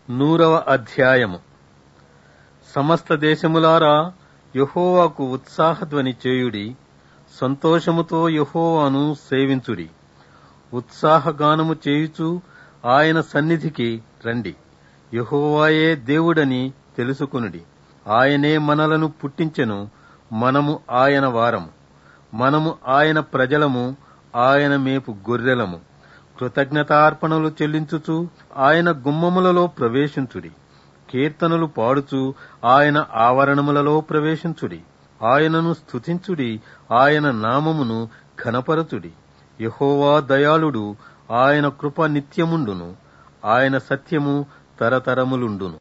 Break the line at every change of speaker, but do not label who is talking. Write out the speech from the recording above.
100వ అధ్యాయము. సమస్త దేశములారా యెహోవాకు ఉత్సాహధ్వని చేయుడి, సంతోషముతో యెహోవాను సేవించుడి. ఉత్సాహగానము చేయుచు ఆయన సన్నిధికి రండి. యెహోవాయే దేవుడని తెలుసుకొనుడి. ఆయనే మనలను పుట్టించెను, మనము ఆయన వారము. మనము ఆయన ప్రజలము, ఆయన మేపు గొర్రెలము. కృతజ్ఞతార్పణలు చెల్లించుచు ఆయన గుమ్మములలో ప్రవేశించుడి. కీర్తనలు పాడుచు ఆయన ఆవరణములలో ప్రవేశించుడి. ఆయనను స్తుతించుడి, ఆయన నామమును ఘనపరచుడి. యెహోవా దయాళుడు, ఆయన కృప నిత్యముండును, ఆయన సత్యము తరతరములుండును.